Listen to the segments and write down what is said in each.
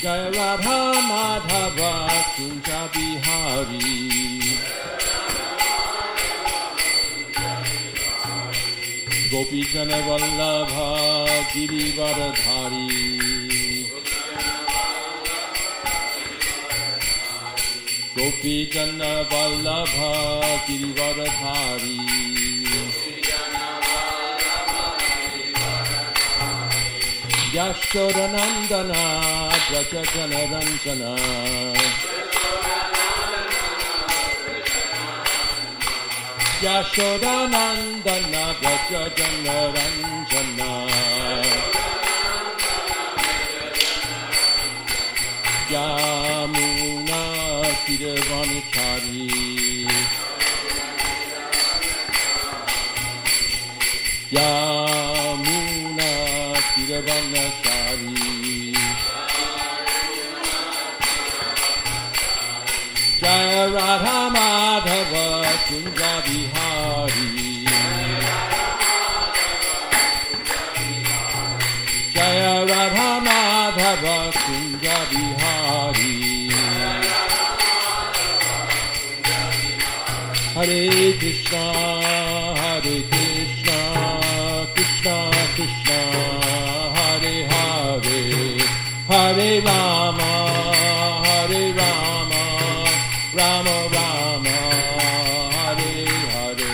Jaya Radha Madhava Kunja Bihari. Gopi Jana Vallabha Girivaradhari. Gopi Jana Vallabha Girivaradhari. Yashodanandana Braja Jana Ranjana. Yashodanandana Braja Jana Ranjana. Yamuna Kiravanachari. Yamuna Kiravanachari. Jaya Radha Madhava Kunja Bihari. Jaya Radha Madhava Kunja Bihari. Hare Krishna, Hare Krishna, Krishna Krishna, Hare Hare, Hare Rama, Hare Rama, Rama Rama, Hare Hare.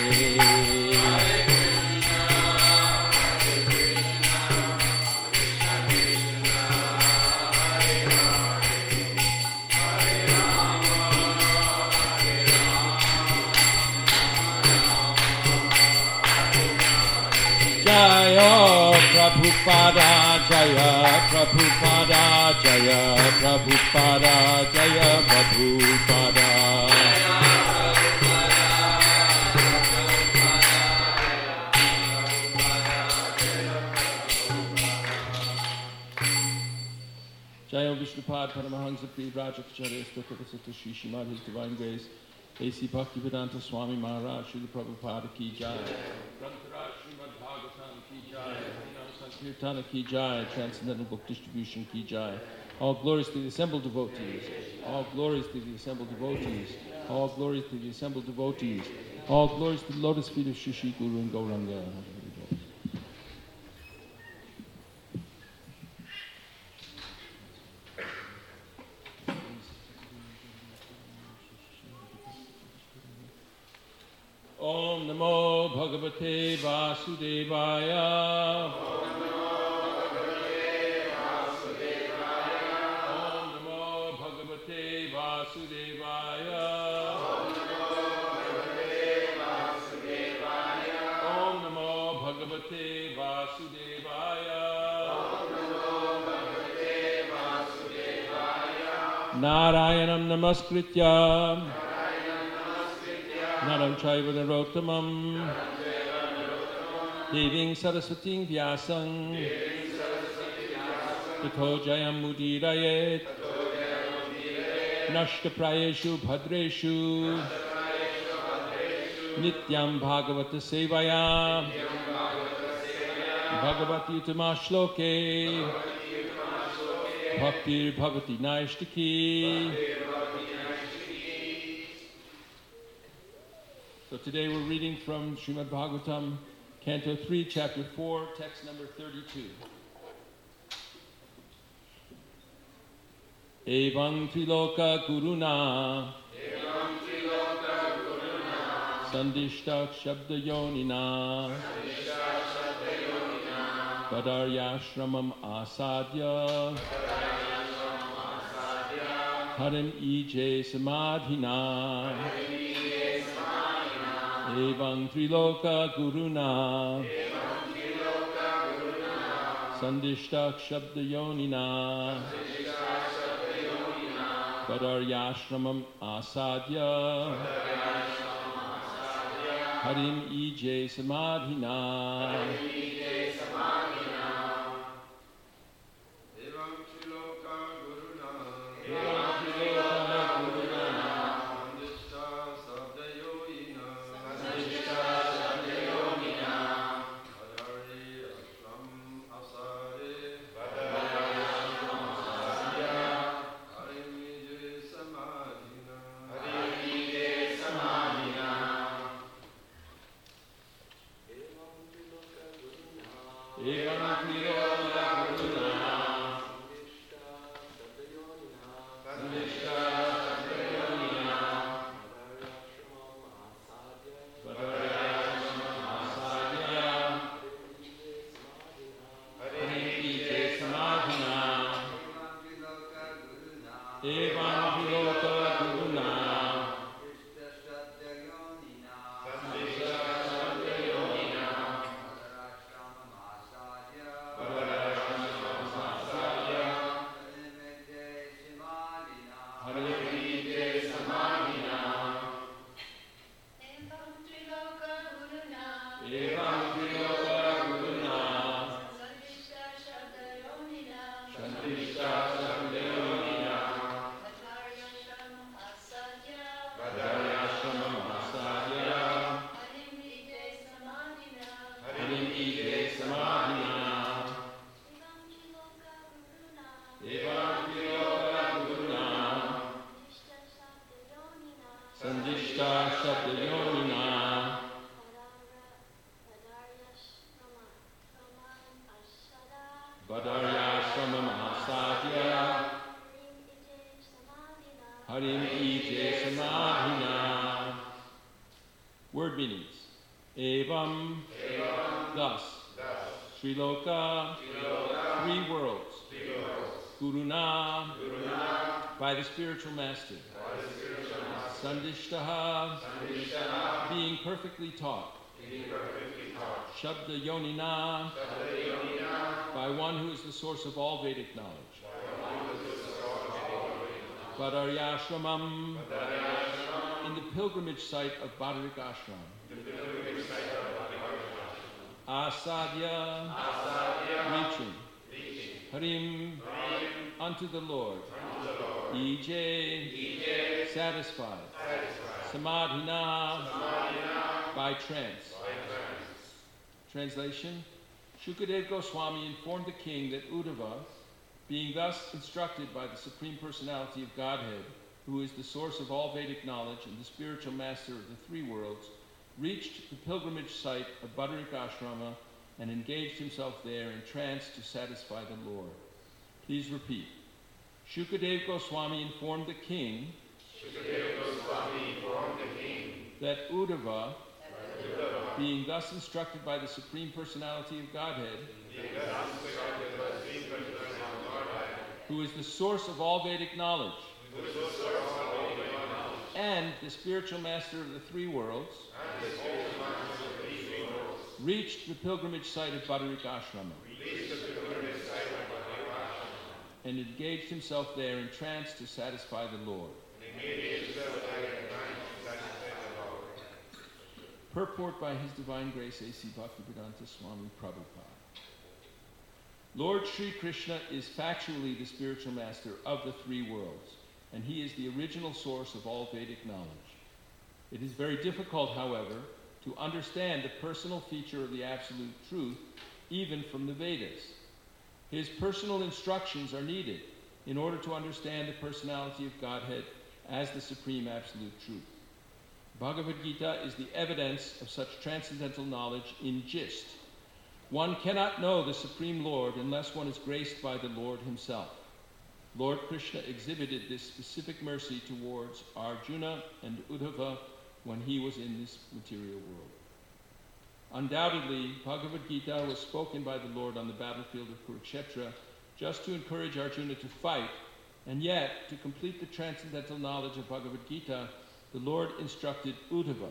Jaya Prabhupada, Jaya Prabhupada, Jaya Prabhupada, Jaya Prabhupada. Jaya Vishnupad Paramahansa Pri Rajakacharya Stokavasata Shri Shrimad His Divine Grace A.C. Bhaktivedanta Swami Maharaj Srila Prabhupada Ki Jai. Grantaraj Srimad Bhagavatam Ki Jai. Harinam Sankirtana Ki Jai. Transcendental Book Distribution Ki Jai. All glories to the assembled devotees. All glories to the assembled devotees. All glories to the assembled devotees. All glories to the lotus feet of Shri Shri Guru and Gauranga. Om Namo Bhagavate Vasudevaya. Om Namo Bhagavate Vasudevaya. Om Namo Bhagavate Vasudevaya. Narayanam Namaskritya Naram Chaiva Narottamam Deving Saraswating Vyasang Tato Jayam Mudirayet Nashtaprayeshu Bhadreshu Nityam Bhagavata Sevaya Bhagavati Utama Shloke Bhaktir Bhavati Naishtaki. So today we're reading from Srimad Bhagavatam, Canto 3, Chapter 4, text number 32. Evam Triloka Guruna Sandishta Shabda Yonina Padaryashramam Asadya Harim Ije Samadhina Evam Triloka Guruna Sandishta Shabda Yonina Padaryashramam Asadya Harim Ije Samadhina. Evam Viloka Guruna. Word meanings. Evam, thus. Triloka, three worlds. Guruna, by the spiritual master. Sandishtaha, being perfectly taught. Shabda Yonina, by one who is the source of all Vedic knowledge. Badaryashramam, in the pilgrimage site of Badarik Ashram. Asadya, reaching. Harim, unto the Lord. Ej, satisfied. Samadhina, by trance. Translation: Shukadev Goswami informed the king that Uddhava, being thus instructed by the Supreme Personality of Godhead, who is the source of all Vedic knowledge and the spiritual master of the three worlds, reached the pilgrimage site of Badarik Ashrama and engaged himself there in trance to satisfy the Lord. Please repeat. Shukadev Goswami informed the king that Uddhava, being thus instructed by the Supreme Personality of Godhead, who is the source of all Vedic knowledge, and the spiritual master of the three worlds, reached the pilgrimage site of Badarik Ashrama and engaged himself there in trance to satisfy the Lord. Purport by His Divine Grace A.C. Bhaktivedanta Swami Prabhupada. Lord Sri Krishna is factually the spiritual master of the three worlds, and he is the original source of all Vedic knowledge. It is very difficult, however, to understand the personal feature of the Absolute Truth, even from the Vedas. His personal instructions are needed in order to understand the personality of Godhead as the Supreme Absolute Truth. Bhagavad Gita is the evidence of such transcendental knowledge in gist. One cannot know the Supreme Lord unless one is graced by the Lord himself. Lord Krishna exhibited this specific mercy towards Arjuna and Uddhava when he was in this material world. Undoubtedly, Bhagavad Gita was spoken by the Lord on the battlefield of Kurukshetra just to encourage Arjuna to fight, and yet, to complete the transcendental knowledge of Bhagavad Gita, the Lord instructed Uddhava.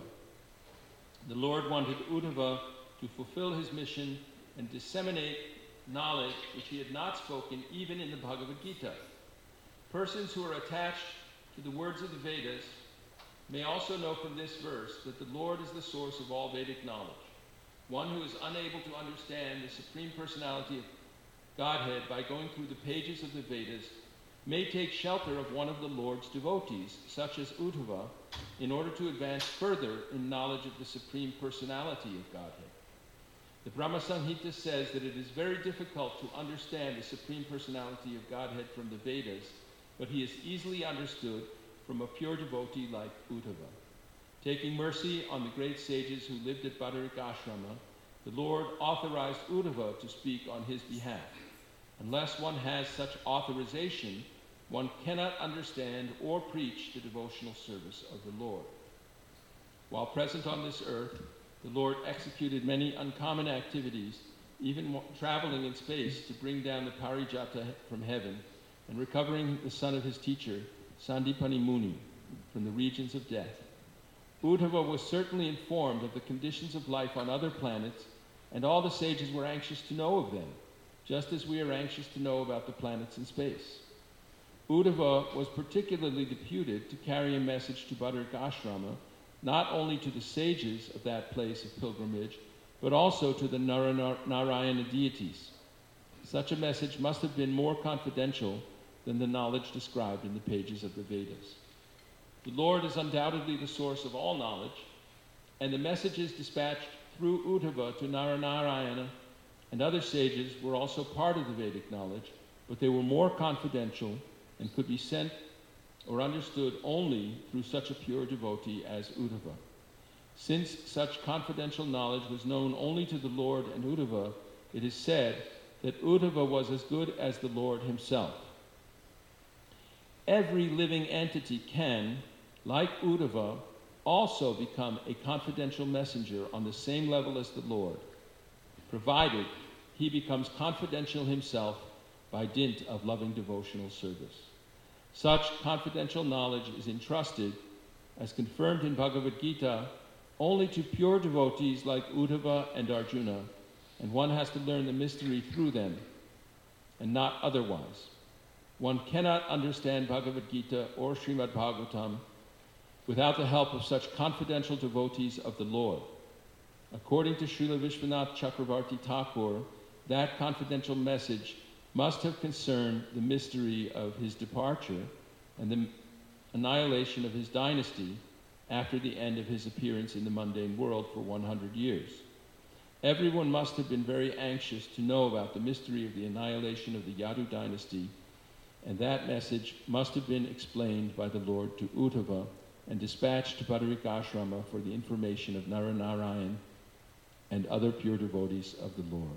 The Lord wanted Uddhava to fulfill his mission and disseminate knowledge which he had not spoken even in the Bhagavad Gita. Persons who are attached to the words of the Vedas may also know from this verse that the Lord is the source of all Vedic knowledge. One who is unable to understand the Supreme Personality of Godhead by going through the pages of the Vedas may take shelter of one of the Lord's devotees, such as Uddhava, in order to advance further in knowledge of the Supreme Personality of Godhead. The Brahma Samhita says that it is very difficult to understand the Supreme Personality of Godhead from the Vedas, but he is easily understood from a pure devotee like Uddhava. Taking mercy on the great sages who lived at Badarik Ashrama, the Lord authorized Uddhava to speak on his behalf. Unless one has such authorization, one cannot understand or preach the devotional service of the Lord. While present on this earth, the Lord executed many uncommon activities, even traveling in space to bring down the Parijata from heaven, and recovering the son of his teacher, Sandipani Muni, from the regions of death. Uddhava was certainly informed of the conditions of life on other planets, and all the sages were anxious to know of them, just as we are anxious to know about the planets in space. Uddhava was particularly deputed to carry a message to Badarik Ashrama, not only to the sages of that place of pilgrimage, but also to the Narayana deities. Such a message must have been more confidential than the knowledge described in the pages of the Vedas. The Lord is undoubtedly the source of all knowledge, and the messages dispatched through Uddhava to Narayana and other sages were also part of the Vedic knowledge, but they were more confidential and could be sent or understood only through such a pure devotee as Uddhava. Since such confidential knowledge was known only to the Lord and Uddhava, it is said that Uddhava was as good as the Lord himself. Every living entity can, like Uddhava, also become a confidential messenger on the same level as the Lord, provided he becomes confidential himself by dint of loving devotional service. Such confidential knowledge is entrusted, as confirmed in Bhagavad Gita, only to pure devotees like Uddhava and Arjuna, and one has to learn the mystery through them, and not otherwise. One cannot understand Bhagavad Gita or Srimad Bhagavatam without the help of such confidential devotees of the Lord. According to Srila Vishwanath Chakravarti Thakur, that confidential message must have concerned the mystery of his departure and the annihilation of his dynasty after the end of his appearance in the mundane world for 100 years. Everyone must have been very anxious to know about the mystery of the annihilation of the Yadu dynasty, and that message must have been explained by the Lord to Uddhava and dispatched to Badarik Ashrama for the information of Naranarayan and other pure devotees of the Lord.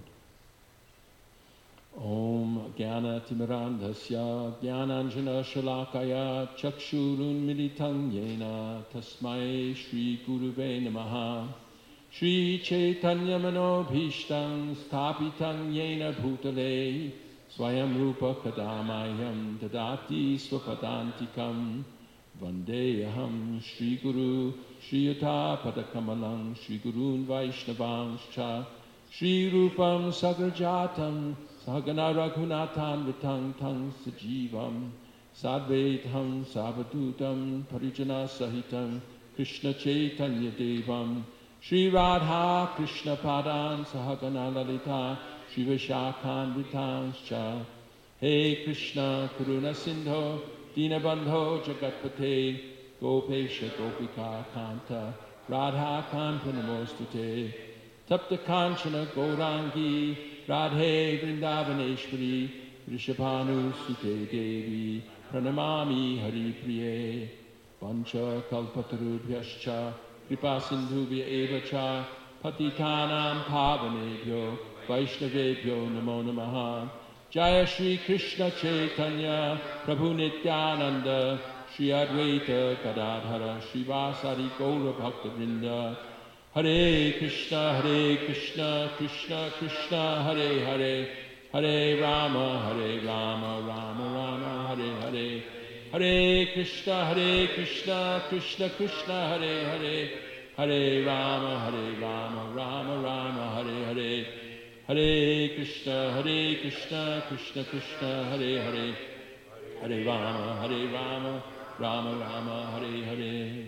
Om Jnana Timirandhasya Jnananjana Shalakaya Chakshurun Militam Yena Tasmai Shri Guruve Namaha Shri Chaitanya Manobhishtam Sthapitam Yena Bhutale Swayam Rupa Kadamayam Dadati Swapadantikam Vandeyaham Shri Guru Shri Yuta Padakamalam Shri Gurun Vaishnavanscha Shri Rupam Sagrajatam Sahagana Raghunathan Vitang Tang Sajivam Sadvaitam Savadutam Parijana Sahitam Krishna Chaitanya Devam Shri Radha Krishna Padan Sahagana Lalita Shri Vishakhan Vitanscha Hey Krishna Karuna Sindho Dinabandho Jagatpate Gopesha Gopika Kanta Radha Kanta Namostute Tapta Kanchana Gaurangi Radhe Vrindavaneshwari Rishabhanu Sute Devi Pranamami Hari Priye Pancha Kalpatarubhyascha Kripa Sindhuvya Evacha Patitanam Pavanebhyo Vaishnavebhyo Namo Namaha Jaya Shri Krishna Chaitanya Prabhu Nityananda Shri Advaita Gadadhara Shri Vasari Gaura Bhakta Vrinda Hare Krishna, Krishna Krishna, Hare Hare, Hare Rama, Rama Rama, Hare Hare, Hare Krishna, Krishna Krishna, Hare Hare, Hare Rama, Rama Rama, Hare Hare, Hare Krishna, Krishna Krishna, Hare Hare, Hare Rama, Rama Rama, Hare Hare.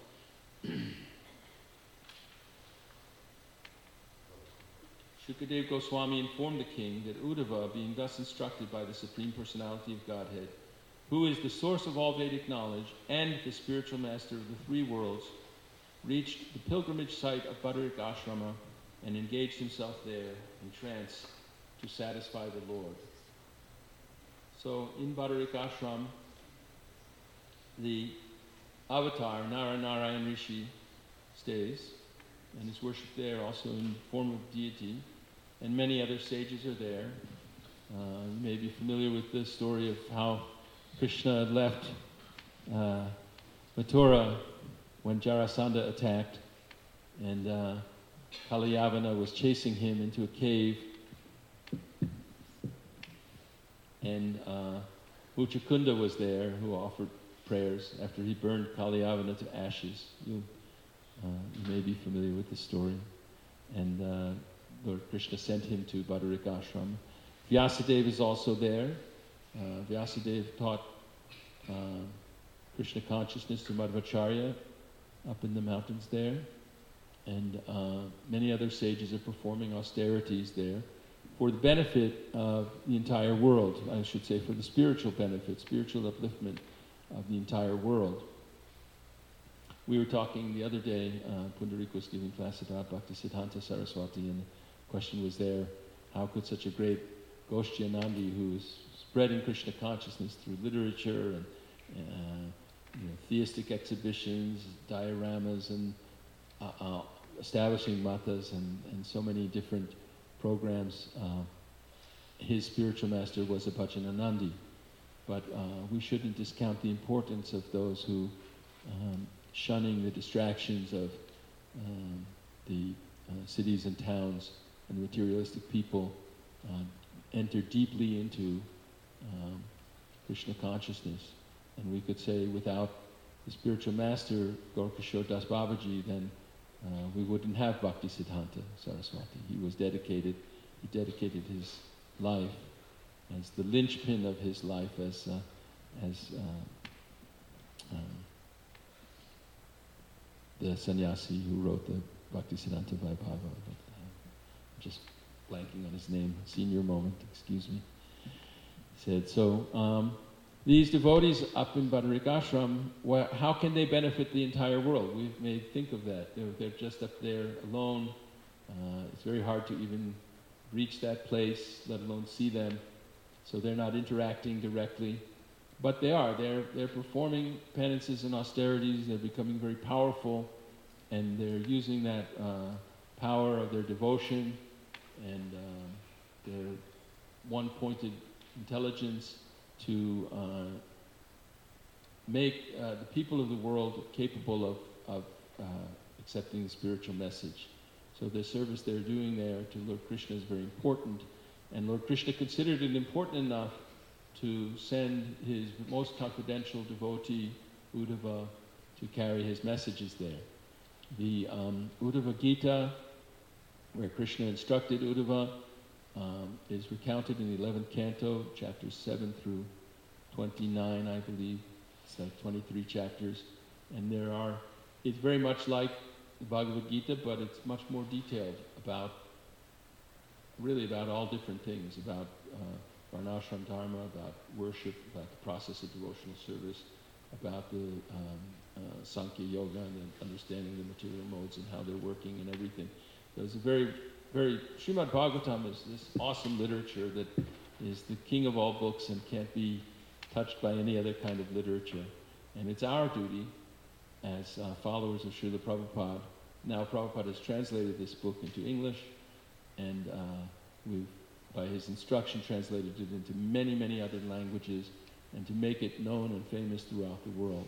Shukadev Goswami informed the king that Uddhava, being thus instructed by the Supreme Personality of Godhead, who is the source of all Vedic knowledge and the spiritual master of the three worlds, reached the pilgrimage site of Badarik Ashrama and engaged himself there in trance to satisfy the Lord. So in Badarik Ashram, the avatar, Narayan Rishi, stays and is worshipped there also in the form of deity, and many other sages are there. You may be familiar with the story of how Krishna had left Mathura when Jarasandha attacked, and Kalayavana was chasing him into a cave, and Muchakunda was there, who offered prayers after he burned Kalyavana to ashes. You may be familiar with the story. And Lord Krishna sent him to Badarik Ashram. Vyasadeva is also there. Vyasadeva taught Krishna consciousness to Madhvacharya up in the mountains there. And many other sages are performing austerities there for the benefit of the entire world. I should say for the spiritual benefit, spiritual upliftment of the entire world. We were talking the other day, Pundarik was giving class at Bhaktisiddhanta Saraswati, and the question was there, how could such a great Goshtyanandi, who is spreading Krishna consciousness through literature and theistic exhibitions, dioramas, and establishing matas and so many different programs, his spiritual master was a Bhajananandi. But we shouldn't discount the importance of those who, shunning the distractions of the cities and towns and the materialistic people, enter deeply into Krishna consciousness. And we could say without the spiritual master, Gaurkishore Das Babaji, then we wouldn't have Bhaktisiddhanta Saraswati. He dedicated his life as the linchpin of his life as the sannyasi who wrote the Bhaktisiddhanta Vaibhava. I'm just blanking on his name, senior moment, excuse me. He said, these devotees up in Badarik Ashram, how can they benefit the entire world? We may think of that. They're just up there alone. It's very hard to even reach that place, let alone see them. So they're not interacting directly. But they are. They're performing penances and austerities. They're becoming very powerful. And they're using that power of their devotion and their one-pointed intelligence to make the people of the world capable of accepting the spiritual message. So the service they're doing there to Lord Krishna is very important. And Lord Krishna considered it important enough to send his most confidential devotee, Uddhava, to carry his messages there. The Uddhava Gita, where Krishna instructed Uddhava, is recounted in the 11th canto, chapters 7 through 29, I believe. It's like 23 chapters. And it's very much like the Bhagavad Gita, but it's much more detailed about all different things, about Varnashram Dharma, about worship, about the process of devotional service, about the Sankhya Yoga and understanding the material modes and how they're working and everything. There's a very Srimad Bhagavatam is this awesome literature that is the king of all books and can't be touched by any other kind of literature. And it's our duty as followers of Srila Prabhupada. Now Prabhupada has translated this book into English, and we've, by his instruction, translated it into many, many other languages, and to make it known and famous throughout the world.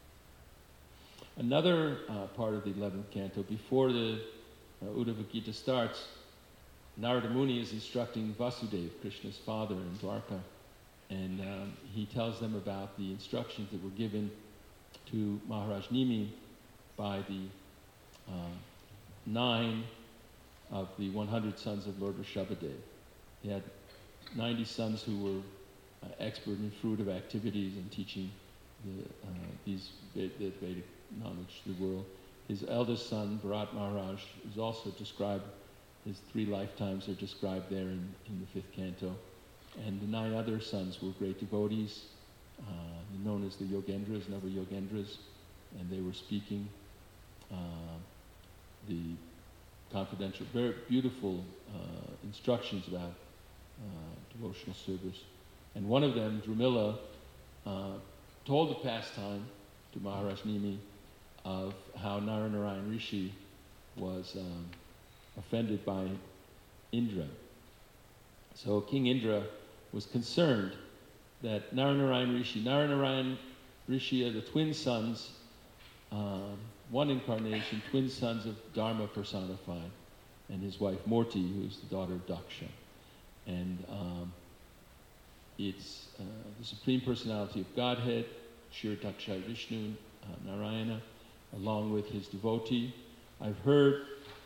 Another part of the 11th canto, before the Uddhava Gita starts, Narada Muni is instructing Vasudeva, Krishna's father in Dwarka, and he tells them about the instructions that were given to Maharaj Nimi by the 9 of the 100 sons of Lord Rishabhadev. He had 90 sons who were expert in fruitive activities and teaching the Vedic knowledge to the world. His eldest son, Bharat Maharaj, is also described, his 3 lifetimes are described there in the 5th canto. And the 9 other sons were great devotees, known as the Yogendras, Nava Yogendras, and they were speaking the confidential, very beautiful instructions about devotional service. And one of them, Dramila, told the pastime to Maharaj Nimi of how Naranarayan Rishi was offended by Indra. So King Indra was concerned that Naranarayan Rishi are the twin sons, one incarnation, twin sons of Dharma personified, and his wife Morti, who is the daughter of Daksha. And It's the Supreme Personality of Godhead, Kshirotakshai Vishnu, Narayana, along with his devotee. I've heard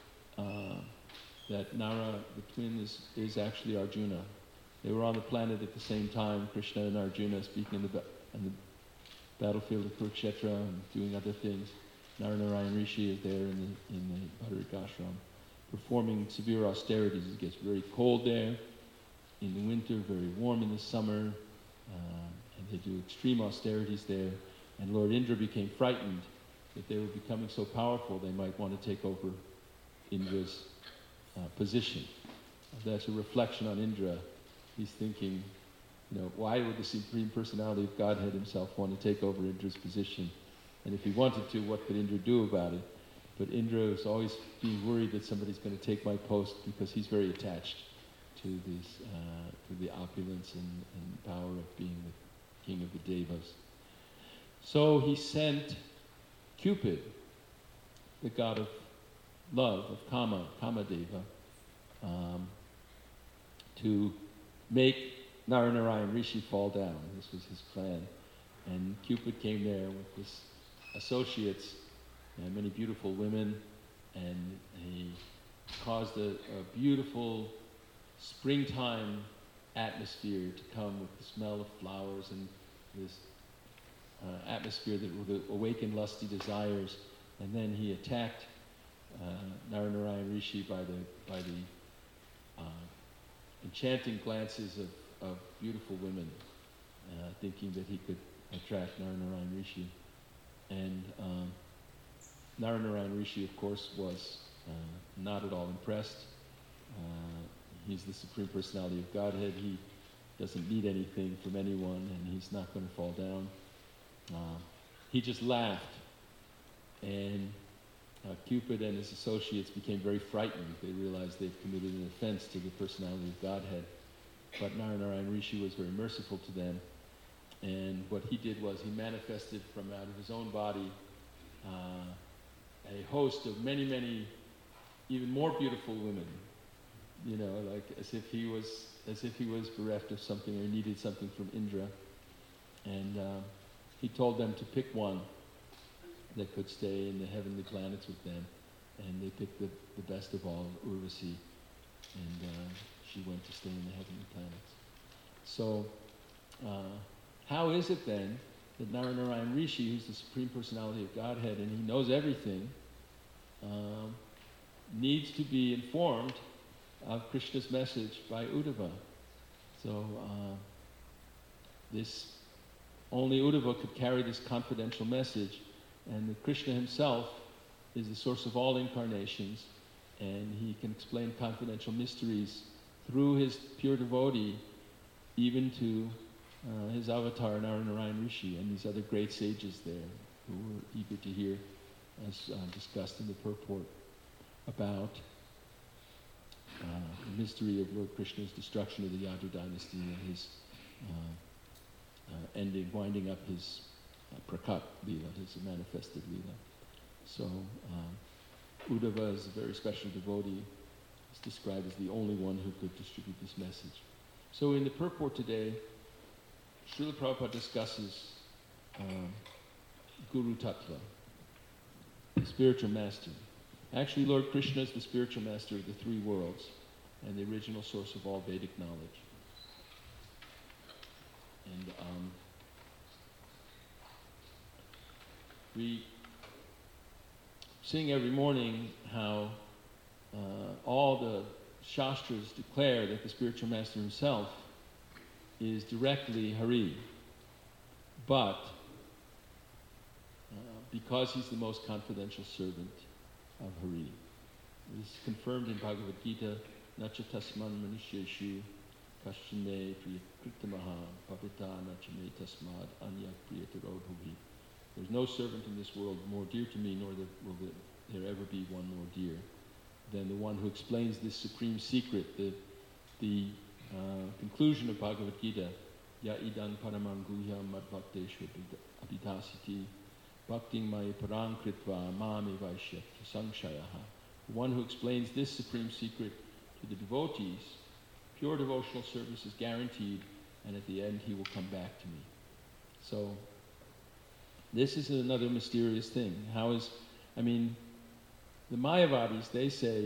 that Nara, the twin, is actually Arjuna. They were on the planet at the same time, Krishna and Arjuna speaking in the battlefield of Kurukshetra and doing other things. Naranarayan Rishi is there in the Bhadarik Ashram, performing severe austerities. It gets very cold there in the winter, very warm in the summer, and they do extreme austerities there. And Lord Indra became frightened that they were becoming so powerful they might want to take over Indra's position. That's a reflection on Indra. He's thinking, why would the Supreme Personality of Godhead himself want to take over Indra's position? And if he wanted to, what could Indra do about it? But Indra is always being worried that somebody's going to take my post because he's very attached to the opulence and power of being the king of the Devas. So he sent Cupid, the god of love, of Kamadeva, to make Naranarayan Rishi fall down. This was his plan. And Cupid came there with his associates and many beautiful women, and he caused a beautiful springtime atmosphere to come with the smell of flowers and this atmosphere that would awaken lusty desires. And then he attacked Naranarayan Rishi by the enchanting glances of beautiful women, thinking that he could attract Naranarayan Rishi. And Naranarayan Rishi, of course, was not at all impressed. He's the Supreme Personality of Godhead. He doesn't need anything from anyone, and he's not going to fall down. He just laughed, and Cupid and his associates became very frightened. They realized they've committed an offense to the personality of Godhead. But Naranarayan Rishi was very merciful to them, and what he did was he manifested from out of his own body a host of many, many, even more beautiful women. Like as if he was bereft of something or needed something from Indra, and he told them to pick one that could stay in the heavenly planets with them, and they picked the best of all, Urvasi, and she went to stay in the heavenly planets. So, how is it then that Naranarayan Rishi, who's the Supreme Personality of Godhead, and he knows everything, needs to be informed of Krishna's message by Uddhava? So, only Uddhava could carry this confidential message, and Krishna himself is the source of all incarnations, and he can explain confidential mysteries through his pure devotee, even to his avatar Naranarayan Rishi and these other great sages there who were eager to hear, as discussed in the purport, about the mystery of Lord Krishna's destruction of the Yadu dynasty and his winding up his Prakat Leela, his manifested Leela. So Uddhava is a very special devotee. He's described as the only one who could distribute this message. So in the purport today, Srila Prabhupada discusses Guru Tattva, the spiritual master. Actually, Lord Krishna is the spiritual master of the three worlds and the original source of all Vedic knowledge. And we sing every morning how all the Shastras declare that the spiritual master himself is directly Hari. But because he's the most confidential servant of Hari, it is confirmed in Bhagavad Gita, Nacha tasman manusheshu kashchime priyakritamaha papita nachame tasmad anyak priyatarodhuvi. There's no servant in this world more dear to me, nor will there ever be one more dear than the one who explains this supreme secret, the conclusion of Bhagavad Gita, Ya idang paramam guhyam madbhakteshu abhidasiti bhakting mai parang kritva mami vaishyat sangshayaha. The one who explains this supreme secret to the devotees, pure devotional service is guaranteed and at the end he will come back to me. So this is another mysterious thing. The Mayavadis, they say,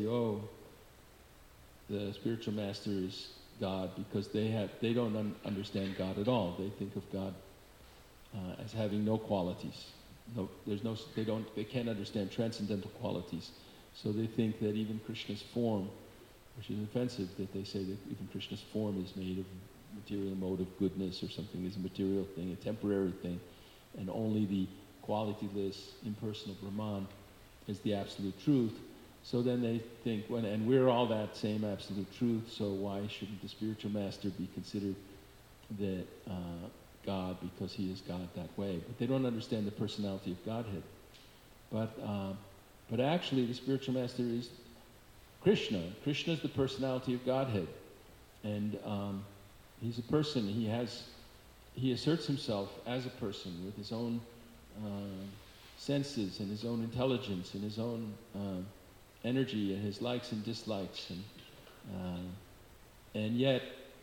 the spiritual master is God because they don't understand God at all. They think of God as having no qualities. They can't understand transcendental qualities. So they think that even Krishna's form, which is offensive, that they say that even Krishna's form is made of material mode of goodness or something, is a material thing, a temporary thing, and only the qualityless, impersonal Brahman is the absolute truth. So then they think, and we're all that same absolute truth, so why shouldn't the spiritual master be considered the God because he is God that way? But they don't understand the personality of Godhead. But actually the spiritual master is Krishna. Krishna is the personality of Godhead. And he's a person. He asserts himself as a person with his own senses and his own intelligence and his own energy and his likes and dislikes, and yet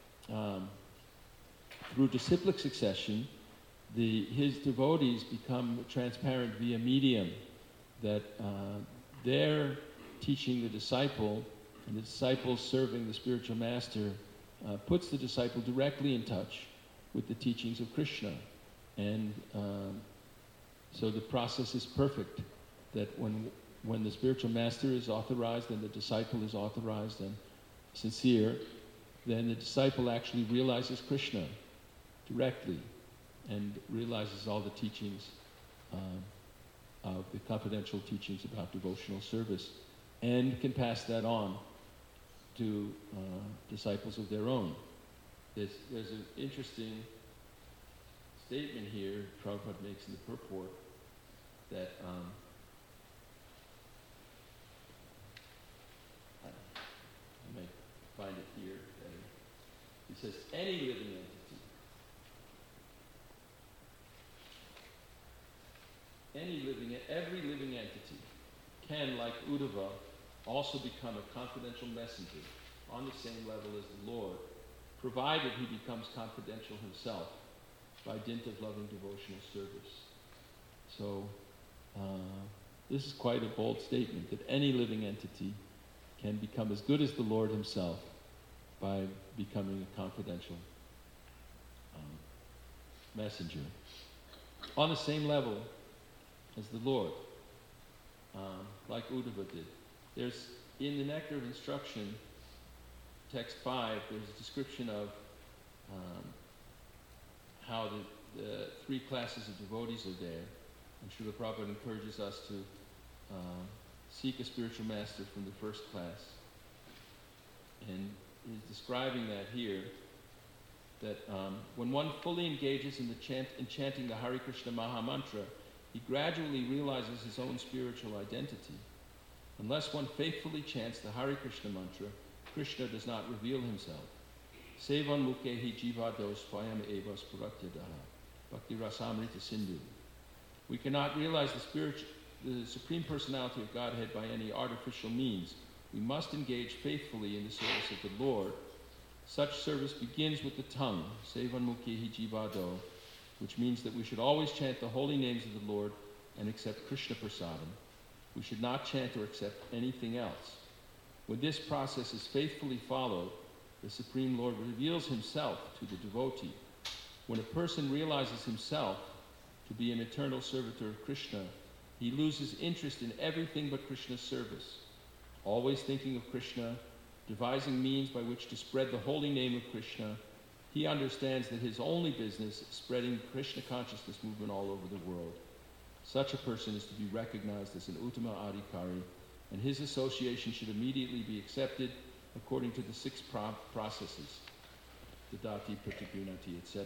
through disciplic succession, his devotees become transparent via medium, that they're teaching the disciple, and the disciple serving the spiritual master puts the disciple directly in touch with the teachings of Krishna, and so the process is perfect, that when the spiritual master is authorized and the disciple is authorized and sincere, then the disciple actually realizes Krishna directly and realizes all the teachings of the confidential teachings about devotional service, and can pass that on to disciples of their own. There's an interesting statement here Prabhupada makes in the purport that I might find it here. He says, any living entity, every living entity can, like Uddhava, also become a confidential messenger on the same level as the Lord, provided he becomes confidential himself by dint of loving devotional service. So this is quite a bold statement, that any living entity can become as good as the Lord himself by becoming a confidential messenger on the same level as the Lord, like Uddhava did. There's, in the Nectar of Instruction, text 5, there's a description of how the three classes of devotees are there. And Srila Prabhupada encourages us to seek a spiritual master from the first class. And he's describing that here, that when one fully engages in chanting the Hare Krishna Maha Mantra, he gradually realizes his own spiritual identity. Unless one faithfully chants the Hare Krishna mantra, Krishna does not reveal himself. Sevan mukhehi jivado swayam eva spuratyadaha bhakti rasamrita sindhu. We cannot realize the Supreme Personality of Godhead by any artificial means. We must engage faithfully in the service of the Lord. Such service begins with the tongue, Sevan mukhehi jivado, which means that we should always chant the holy names of the Lord and accept Krishna prasadam. We should not chant or accept anything else. When this process is faithfully followed, the Supreme Lord reveals himself to the devotee. When a person realizes himself to be an eternal servitor of Krishna, he loses interest in everything but Krishna's service. Always thinking of Krishna, devising means by which to spread the holy name of Krishna, he understands that his only business is spreading Krishna consciousness movement all over the world. Such a person is to be recognized as an Uttama Adhikari, and his association should immediately be accepted according to the 6 processes, Dadati, Pratigunati, etc.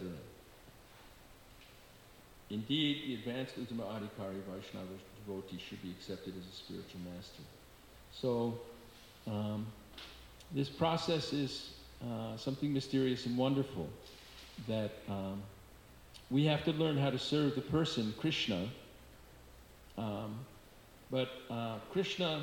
Indeed, the advanced Uttama Adhikari Vaishnava devotee should be accepted as a spiritual master. So, this process is something mysterious and wonderful, that we have to learn how to serve the person, Krishna, but Krishna,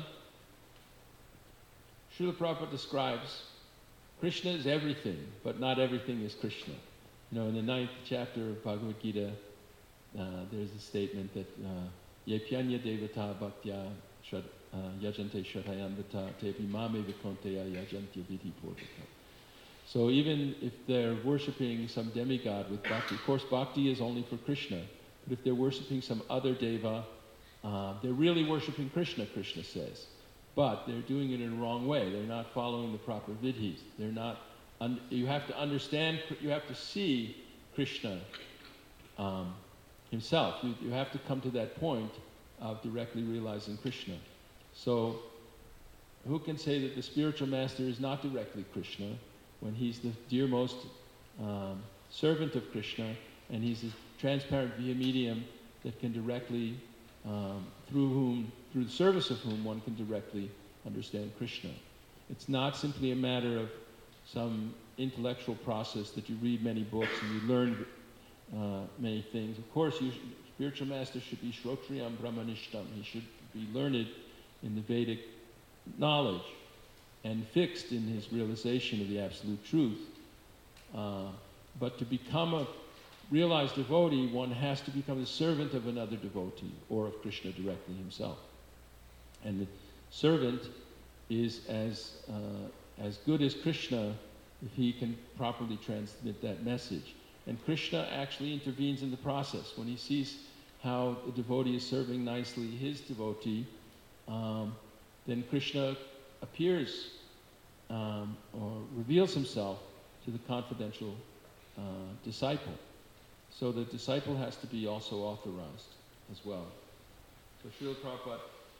Srila Prabhupada describes, Krishna is everything, but not everything is Krishna. In the 9th chapter of Bhagavad Gita, there's a statement that Ye pyanya devata bhaktya yajante shradhayamrita tepi mame vikonteya yajantya vidhi purvaka. So even if they're worshipping some demigod with bhakti, of course bhakti is only for Krishna, but if they're worshipping some other deva, they're really worshipping Krishna, Krishna says. But they're doing it in a wrong way. They're not following the proper vidhis. They're not. You have to understand. You have to see Krishna himself. You have to come to that point of directly realizing Krishna. So, who can say that the spiritual master is not directly Krishna when he's the dearmost servant of Krishna, and he's a transparent via medium that can directly, through the service of whom one can directly understand Krishna. It's not simply a matter of some intellectual process that you read many books and you learn many things. Of course, spiritual master should be Shrotriyam Brahmanishtam. He should be learned in the Vedic knowledge and fixed in his realization of the absolute truth. But to become a realized devotee, one has to become the servant of another devotee or of Krishna directly himself. And the servant is as good as Krishna if he can properly transmit that message. And Krishna actually intervenes in the process. When he sees how the devotee is serving nicely his devotee, then Krishna appears or reveals himself to the confidential disciple. So the disciple has to be also authorized as well. So Srila Prabhupada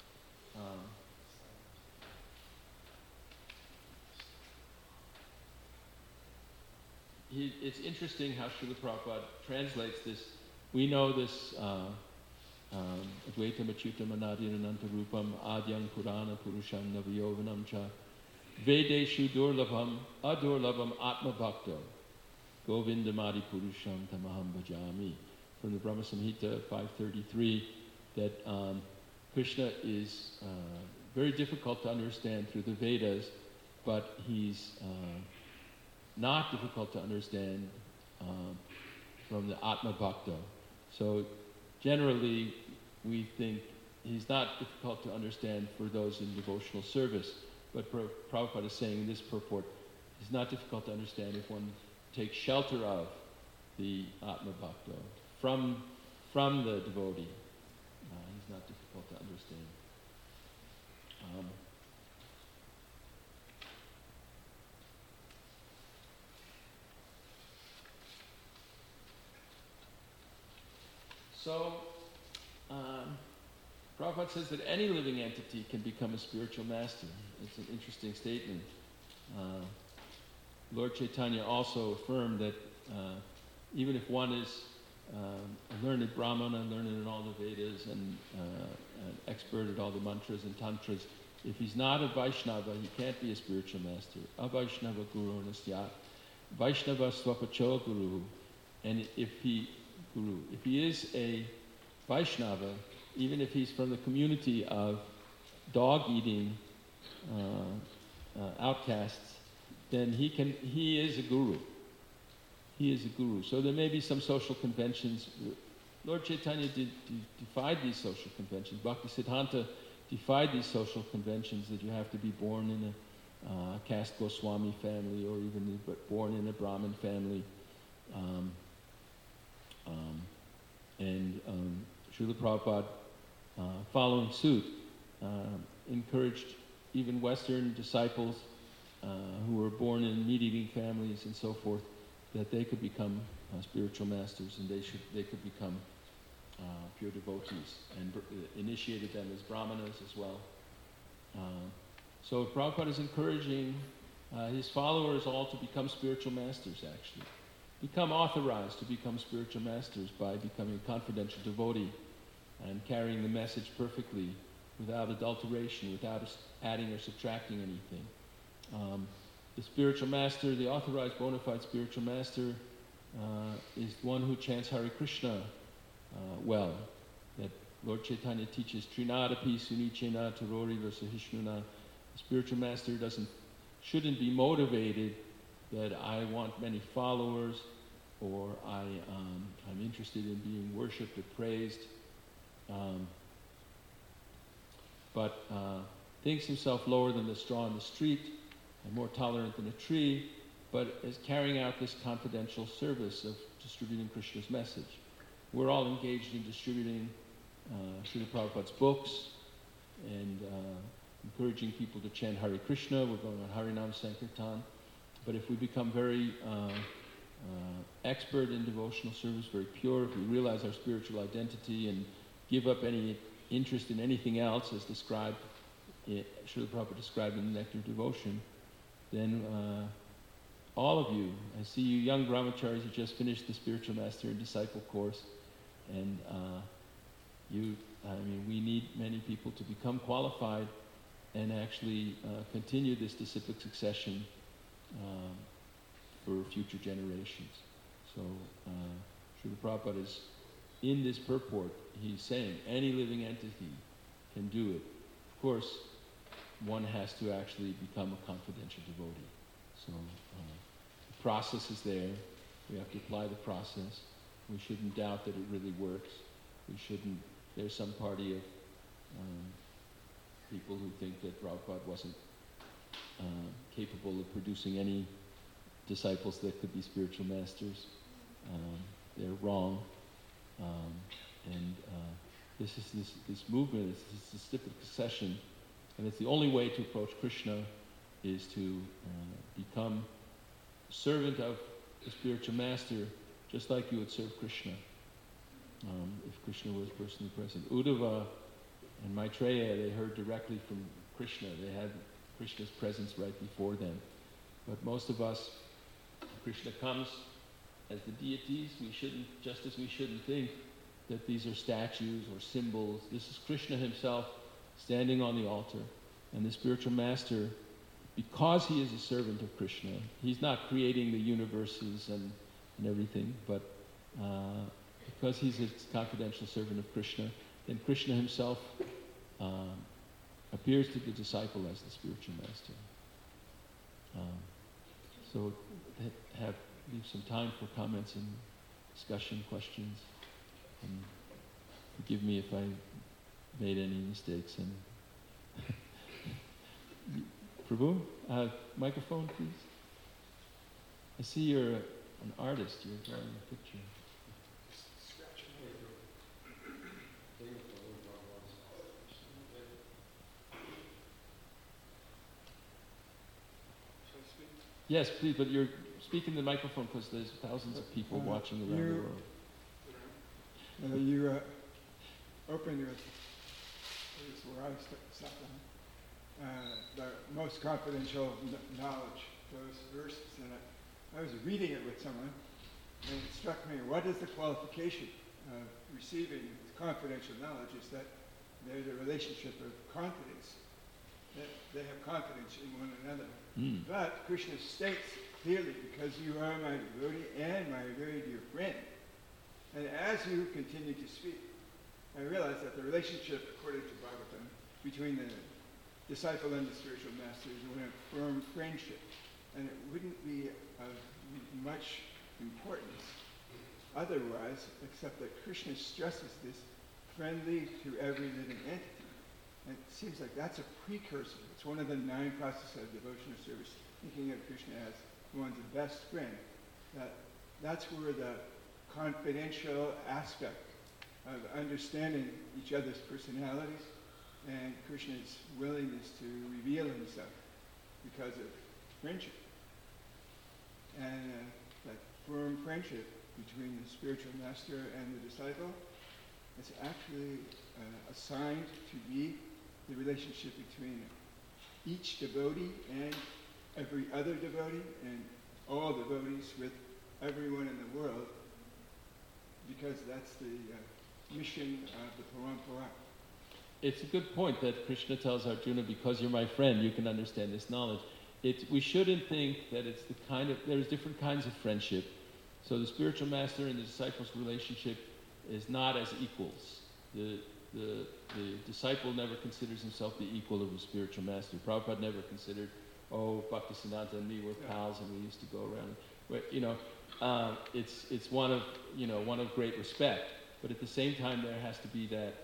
it's interesting how Srila Prabhupada translates this. We know this Advaitam Achyutam Anadim Ananta Rupam Adyam Purana Purusham Navayovanam Cha Vedeshu Durlabham Adurlabham Atma Bhakto Govindamadi Purusham Tamaham Bhajami. From the Brahma Samhita 533, that Krishna is very difficult to understand through the Vedas, but he's not difficult to understand from the Atma Bhakta. So generally we think he's not difficult to understand for those in devotional service, but Prabhupada is saying in this purport, he's not difficult to understand if one takes shelter of the Atma Bhakta from the devotee. He's not difficult to understand. So, Prabhupada says that any living entity can become a spiritual master. It's an interesting statement. Lord Chaitanya also affirmed that even if one is a learned Brahmana, learned in all the Vedas, and an expert at all the mantras and tantras, if he's not a Vaishnava, he can't be a spiritual master. Avaishnava Guru Nasyat. Vaishnava Swapacho Guru. And if he is a Vaishnava, even if he's from the community of dog-eating outcasts, then he is a guru. He is a guru. So there may be some social conventions. Lord Chaitanya defied these social conventions. Bhaktisiddhanta defied these social conventions that you have to be born in a caste Goswami family or even born in a Brahmin family. Srila Prabhupada, following suit, encouraged even Western disciples who were born in meat-eating families and so forth, that they could become spiritual masters and they could become pure devotees, and initiated them as brahmanas as well. So Prabhupada is encouraging his followers all to become spiritual masters, actually. Become authorized to become spiritual masters by becoming a confidential devotee and carrying the message perfectly without adulteration, without adding or subtracting anything. The spiritual master, the authorized bona fide spiritual master, is one who chants Hare Krishna well. That Lord Chaitanya teaches Trinadapi Sunichena Tarori Vasahishnuna. The spiritual master shouldn't be motivated that I want many followers, or I'm interested in being worshipped or praised, but thinks himself lower than the straw in the street and more tolerant than a tree, but is carrying out this confidential service of distributing Krishna's message. We're all engaged in distributing Srila Prabhupada's books and encouraging people to chant Hare Krishna. We're going on Harinam Sankirtan. But if we become very expert in devotional service, very pure, if we realize our spiritual identity and give up any interest in anything else, as described, Srila Prabhupada described in the Nectar of Devotion, then all of you, I see you young brahmacharis who just finished the Spiritual Master and Disciple course, and we need many people to become qualified and actually continue this disciplic succession for future generations. So Srila Prabhupada is, in this purport, he's saying any living entity can do it. Of course, one has to actually become a confidential devotee. So the process is there. We have to apply the process. We shouldn't doubt that it really works. We shouldn't. There's some party of people who think that Prabhupada wasn't capable of producing any disciples that could be spiritual masters. They're wrong. This is this movement, it's this disciplic succession, and it's the only way to approach Krishna is to become servant of the spiritual master, just like you would serve Krishna, if Krishna was personally present. Uddhava and Maitreya, they heard directly from Krishna. They had Krishna's presence right before them. But most of us, Krishna comes as the deities. We shouldn't, just as we shouldn't think that these are statues or symbols. This is Krishna himself standing on the altar. And the spiritual master, because he is a servant of Krishna, he's not creating the universes and everything, but because he's a confidential servant of Krishna, then Krishna himself appears to the disciple as the spiritual master. So leave some time for comments and discussion, questions, and forgive me if I made any mistakes. And Prabhu, microphone, please. I see you're an artist. You're drawing a picture. Yes, please, but you're speaking to the microphone because there's thousands of people watching around the world. You opened with, this is where I sat down, the most confidential knowledge, those verses, and I was reading it with someone, and it struck me, what is the qualification of receiving confidential knowledge? Is that there's a relationship of confidence, that they have confidence in one another. But Krishna states clearly, because you are my devotee and my very dear friend. And as you continue to speak, I realize that the relationship, according to Bhagavatam, between the disciple and the spiritual master is one of firm friendship. And it wouldn't be of much importance otherwise, except that Krishna stresses this friendly to every living entity. And it seems like that's a precursor. It's one of the 9 processes of devotional service, thinking of Krishna as one's best friend. That's where the confidential aspect of understanding each other's personalities and Krishna's willingness to reveal himself because of friendship. And that firm friendship between the spiritual master and the disciple is actually assigned to be the relationship between each devotee and every other devotee and all devotees with everyone in the world, because that's the mission of the parampara. It's a good point that Krishna tells Arjuna, because you're my friend, you can understand this knowledge. We shouldn't think that it's the kind of, there's different kinds of friendship. So the spiritual master and the disciple's relationship is not as equals. The disciple never considers himself the equal of a spiritual master. Prabhupada never considered, Bhaktisiddhanta and me were pals and we used to go around. But, it's one of great respect. But at the same time, there has to be that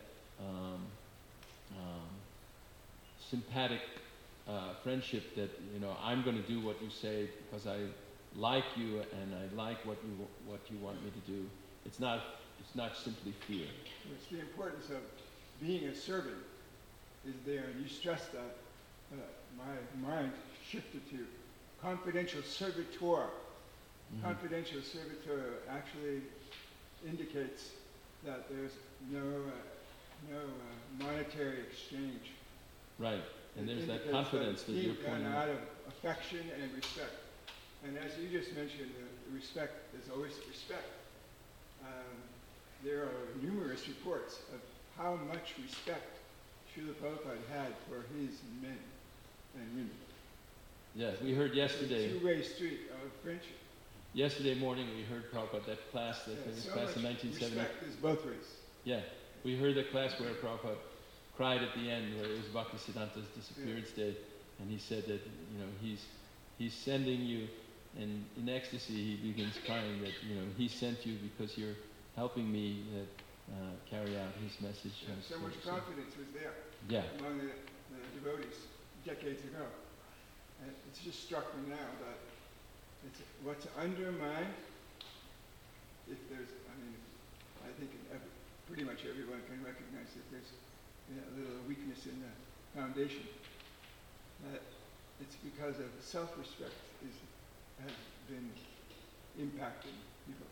sympathetic friendship that I'm going to do what you say because I like you and I like what you want me to do. It's not simply fear. It's the importance of being a servant is there, and you stress that. My mind shifted to confidential servitor. Mm-hmm. Confidential servitor actually indicates that there's no monetary exchange. Right, and there's that confidence that you're pointing out of affection and respect. And as you just mentioned, respect is always respect. There are numerous reports of how much respect Srila Prabhupada had for his men and women. Yes, we heard yesterday. It's a two-way street of friendship. Yesterday morning we heard Prabhupada, that class, class in 1970. Respect is both ways. Yeah, we heard the class where Prabhupada cried at the end, where it was Bhaktisiddhanta's disappearance day, and he said that he's sending you, and in ecstasy he begins crying that he sent you because you're helping me carry out his message. Yeah, so much confidence was there among the devotees decades ago. And it's just struck me now that it's what's undermined, if there's, I think pretty much everyone can recognize that there's a little weakness in the foundation, that it's because of self-respect has been impacting people.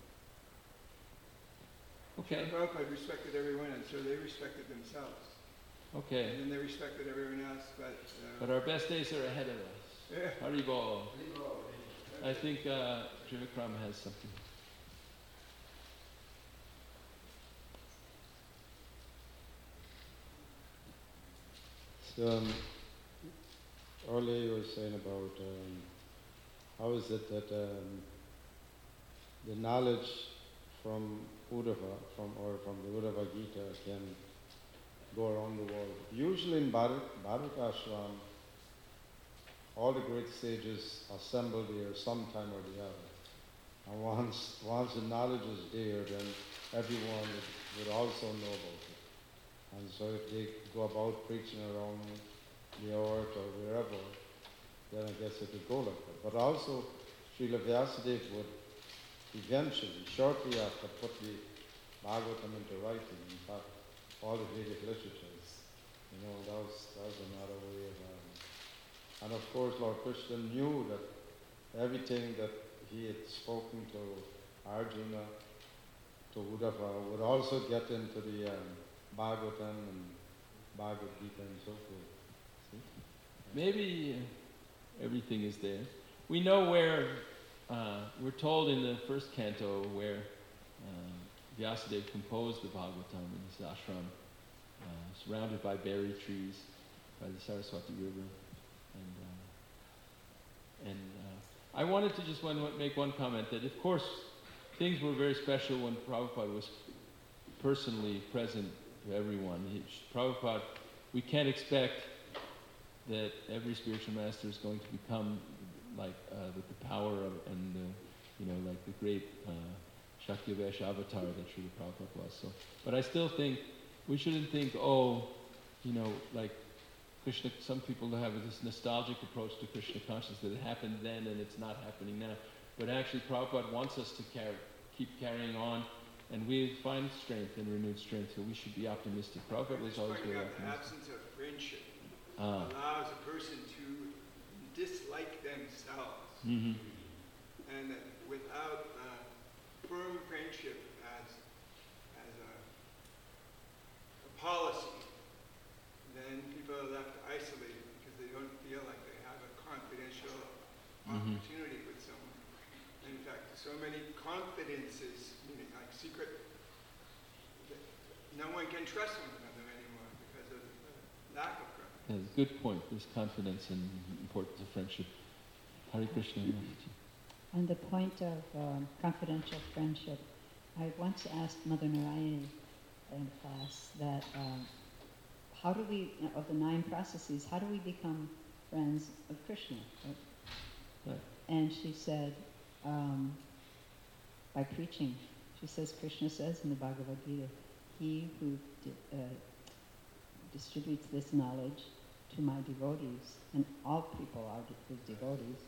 Okay. Prabhupada respected everyone, and so they respected themselves. Okay. And then they respected everyone else, but our best days are ahead of us. Yeah. Haribol. I think Trivikram has something. So earlier you were saying about how is it that the knowledge from Uddhava, from the Uddhava Gita can go around the world. Usually in Bharat Ashram, all the great sages assemble there sometime or the other. And once the knowledge is there, then everyone would also know about it. And so if they go about preaching around the earth or wherever, then I guess it would go like that. But also, Srila Vyasadeva would eventually, shortly after, put the Bhagavatam into writing. In fact, all the Vedic literatures, that was another way of... and of course, Lord Krishna knew that everything that he had spoken to Arjuna, to Uddhava, would also get into the Bhagavatam and Bhagavad Gita and so forth. See? Maybe everything is there. We know where, we're told in the first canto where Vyasadeva composed the Bhagavatam in his ashram, surrounded by berry trees by the Saraswati River. And I wanted to just make one comment that, of course, things were very special when Prabhupada was personally present to everyone. Prabhupada, we can't expect that every spiritual master is going to become like with the power of like the great Shaktivesh avatar that Srila Prabhupada was. So, but I still think we shouldn't think, like Krishna. Some people have this nostalgic approach to Krishna consciousness that it happened then and it's not happening now. But actually, Prabhupada wants us to keep carrying on, and we find strength and renewed strength. So we should be optimistic. Prabhupada was always very optimistic. The absence of friendship allows a person to dislike themselves, and without firm friendship as a policy, then people are left isolated because they don't feel like they have a confidential opportunity with someone. In fact, so many confidences, meaning like secret, that no one can trust one another anymore because of the lack of trust. That's a good point. There's confidence and importance of friendship. Hare Krishna. On the point of confidential friendship, I once asked Mother Narayani in class that how do we, of the 9 processes, how do we become friends of Krishna? Right? And she said, by preaching. She says, Krishna says in the Bhagavad Gita, he who distributes this knowledge to my devotees, and all people are his devotees,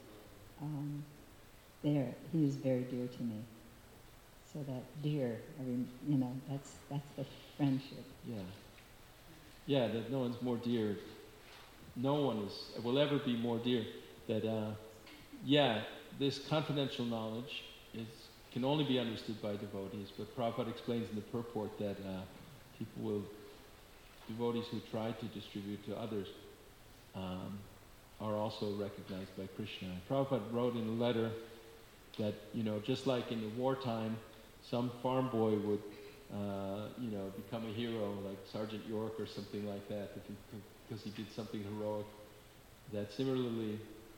he is very dear to me. So that dear, that's the friendship. Yeah, that no one's more dear. No one will ever be more dear. That, this confidential knowledge can only be understood by devotees, but Prabhupada explains in the purport that devotees who try to distribute to others are also recognized by Krishna. Prabhupada wrote in a letter that, just like in the wartime, some farm boy would, become a hero like Sergeant York or something like that because he did something heroic. That similarly,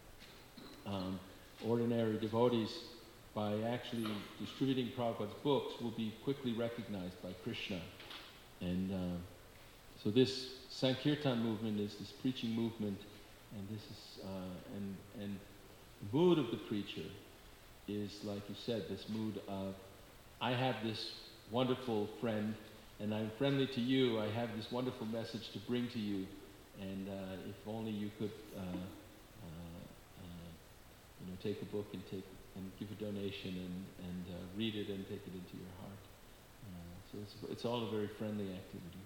ordinary devotees, by actually distributing Prabhupada's books, will be quickly recognized by Krishna. And so this Sankirtan movement is this preaching movement, and this is and the mood of the preacher is, like you said, this mood of, I have this wonderful friend, and I'm friendly to you. I have this wonderful message to bring to you, and if only you could, take a book and give a donation and read it and take it into your heart. So it's all a very friendly activity.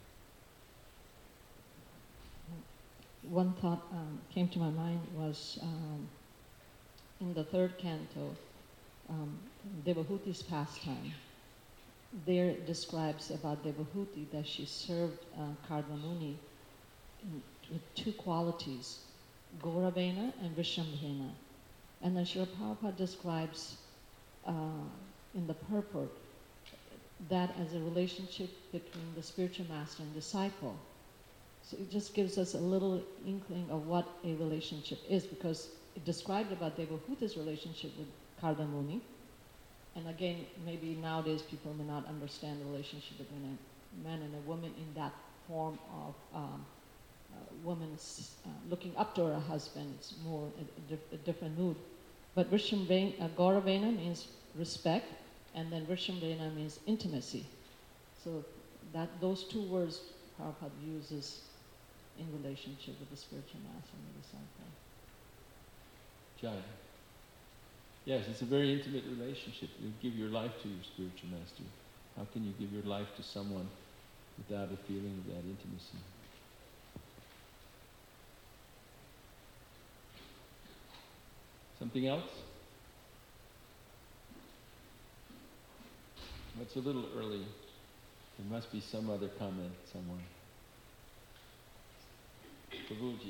One thought came to my mind was in the third canto, Devahuti's pastime. There describes about Devahuti that she served Kardamuni with two qualities, Gauravena and Vishrambhena. And then Srila Prabhupada describes in the purport that as a relationship between the spiritual master and disciple. So it just gives us a little inkling of what a relationship is, because it described about Devahuti's relationship with Kardamuni. And again, maybe nowadays people may not understand the relationship between a man and a woman in that form of woman's looking up to her husband. It's more a different mood. But Gauravena means respect, and then Vishrambhena means intimacy. So those two words Prabhupada uses in relationship with the spiritual master and the disciple. Jai. Yes, it's a very intimate relationship. You give your life to your spiritual master. How can you give your life to someone without a feeling of that intimacy? Something else? It's a little early. There must be some other comment somewhere. Prabhuji.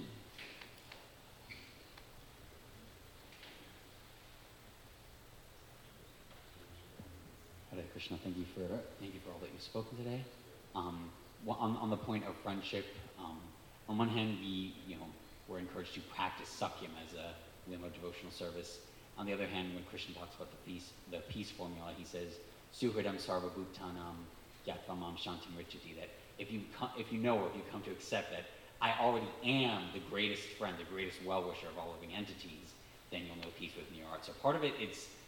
Hare Krishna, thank you for all that you've spoken today. On the point of friendship, on one hand, we're encouraged to practice Sakyam as a limo devotional service. On the other hand, when Krishna talks about the peace formula, he says, Suhridam sarva bhutanam yatvam shantim richati, that if you come to accept that I already am the greatest friend, the greatest well-wisher of all living entities, then you'll know peace within your heart. So part of it, it's